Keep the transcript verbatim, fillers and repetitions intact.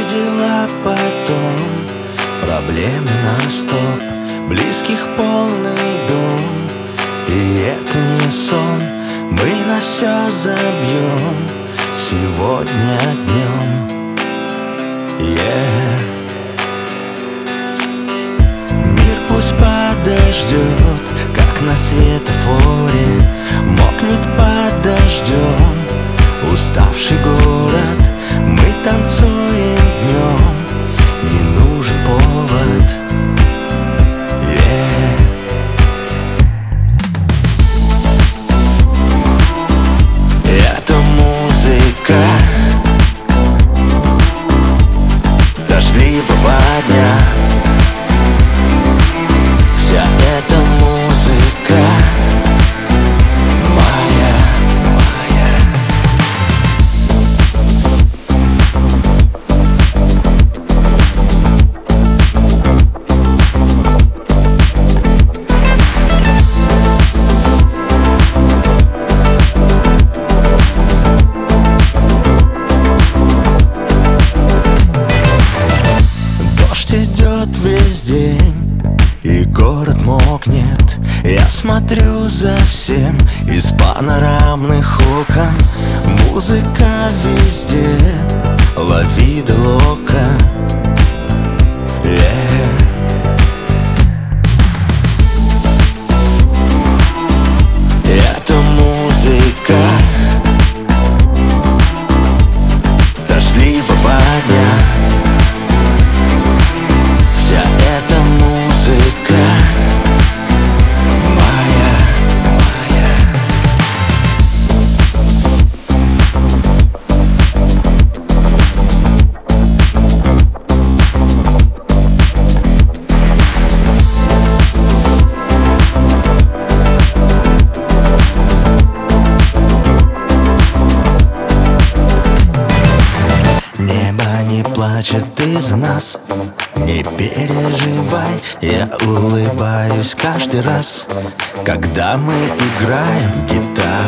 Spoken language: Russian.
дела потом, проблемы на стоп, близких полный дом. И это не сон, мы на все забьем сегодня днем. Yeah. Мир пусть подождет, как на светофоре, мокнет под дождем уставший город. Мы танцуем днем, не нужен повод. Yeah. Это музыка дождливого дня. Вся эта музыка моя, моя. Дождь идет весь день, и город мокнет. Я смотрю за всем из панорамных окон. Музыка везде, ла вида лока. Yeah. Это музыка дождливого дня. Вся эта музыка моя, моя. Небо не плачет из-за нас, не переживай, я улыбаюсь каждый раз, когда мы играем гитару.